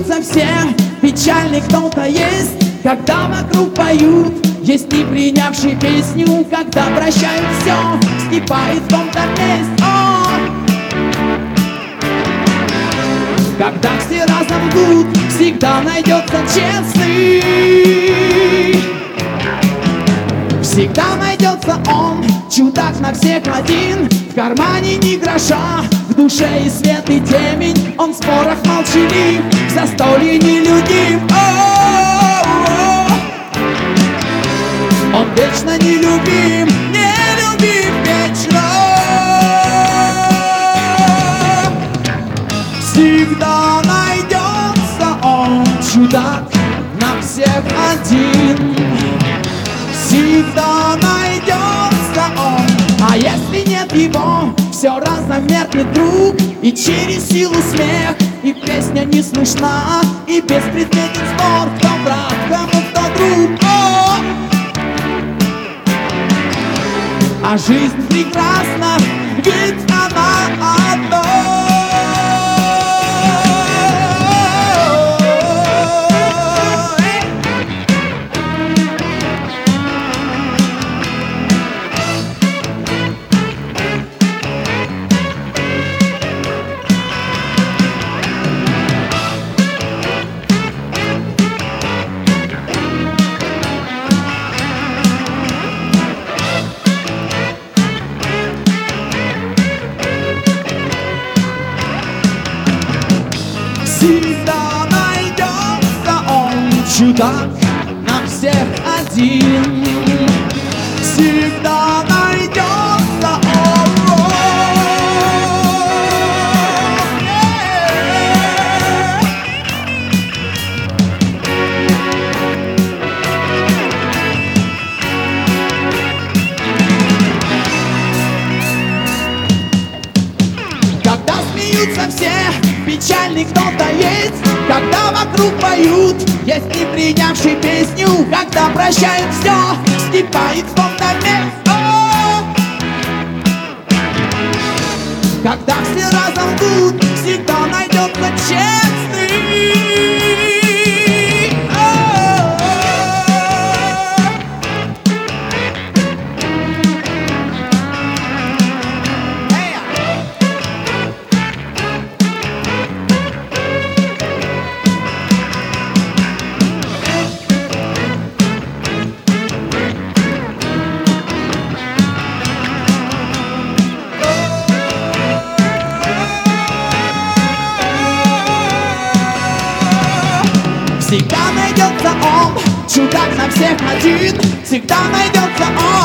смеются все, печальный кто-то есть, когда вокруг поют. Есть не принявший песню, когда прощают все, скипает в том-то месте. Когда все разом лгут, всегда найдется честный. Всегда найдется он, чудак на всех один. В кармане ни гроша, в душе и свет, и темень. Он в спорах молчалив, в застолье нелюдим. Он вечно нелюбим, нелюбим вечно. Всегда найдется он, чудак на всех один. Всегда найдется он, а если нет его, все разом меркнет друг. И через силу смех, и песня не слышна, и беспредметен спор, кто брат, кому кто друг. А жизнь прекрасна, ведь она одна. Всегда найдется он, чудак на всех один. Всегда найдется он. Когда смеются все, печальный кто-то есть, когда вокруг поют. Есть не принявший песню, когда прощают все, скипает в том-то месте. Когда все разом лгут, всегда найдется честный. Всегда найдется он, чудак на всех один. Всегда найдется он.